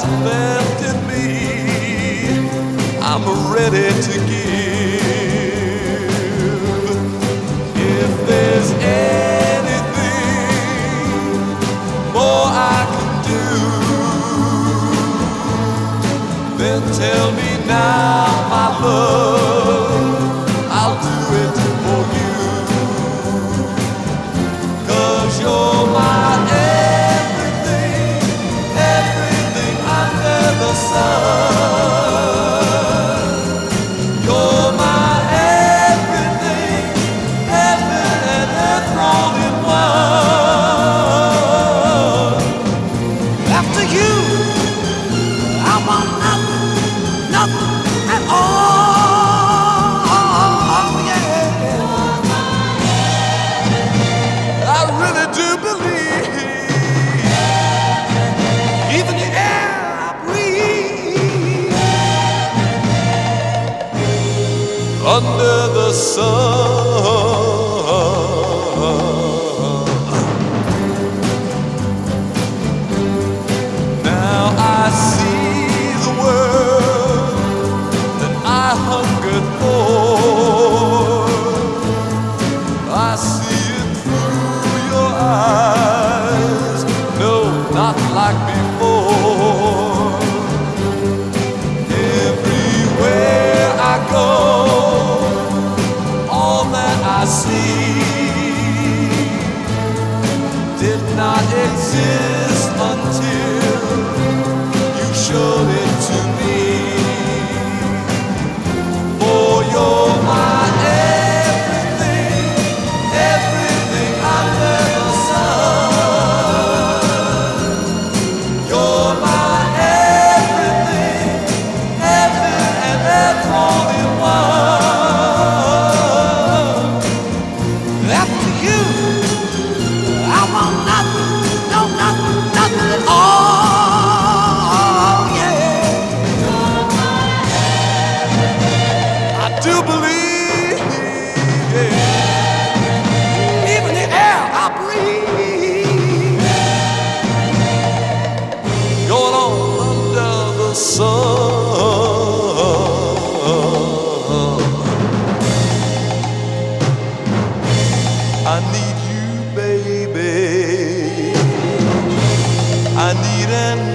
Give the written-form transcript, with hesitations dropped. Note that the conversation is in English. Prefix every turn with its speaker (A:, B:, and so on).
A: left in me, I'm ready to give. If there's anything more I can do, then tell me now, my love, I'll do it for you. 'Cause you're my everything, everything under the sun. You're my everything, heaven and earth rolled in one. After you, I want nothing, nothing at all, yeah. I really do believe even the air I breathe under the sun. Now I see the world that I hungered for. I see it through your eyes, no, not like before. Everywhere I go, all that I see did not exist until you showed it to me. For you're my everything, everything under the sun. You're my everything, heaven and earth rolled in one. After you, I want nothing, no nothing, nothing at all, yeah. I do believe, yeah. Even the air I breathe, going on under the sun. I need you, baby. I need an